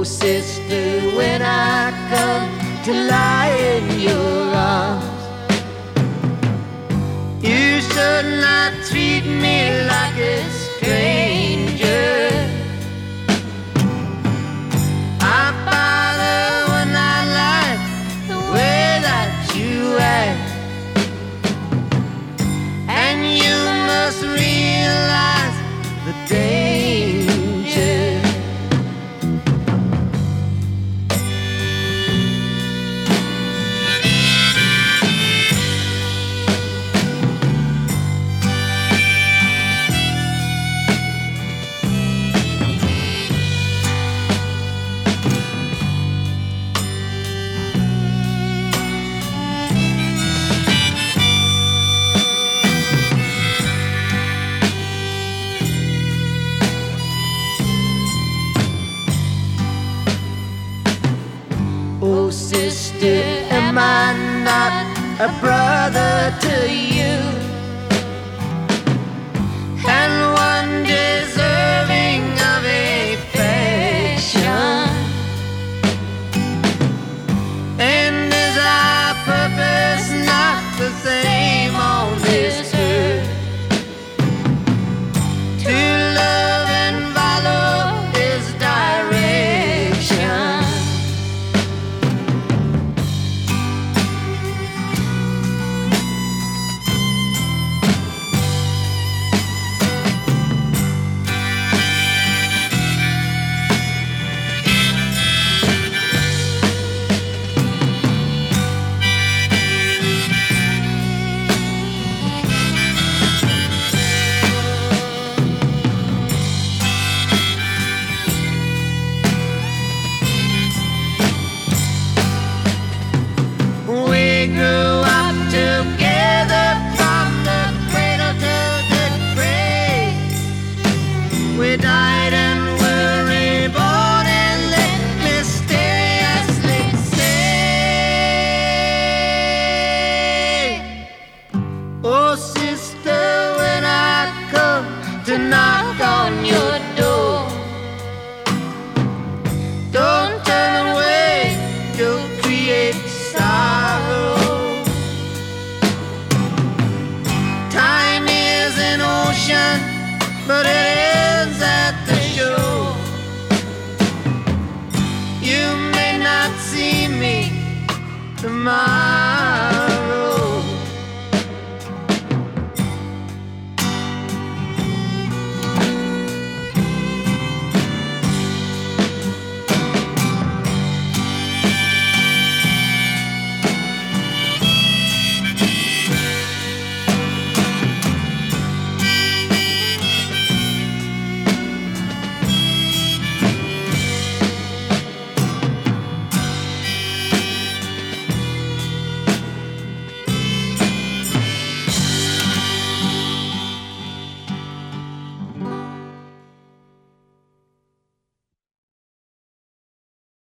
sister, when I come to lie in your arms, you should not treat me like a stranger. I bother when I like the way that you act, and you must realize the danger. Oh sister, am I not a brother to you, and one deserving of affection? And is our purpose not the same on this earth? To love and follow His direction. We grew up together from the cradle to the grave. We died and were reborn and lived mysteriously safe. Oh sister, when I come to knock on your door, don't turn away, you'll create sorrow. Time is an ocean, but it ends at the shore. You may not see me tomorrow.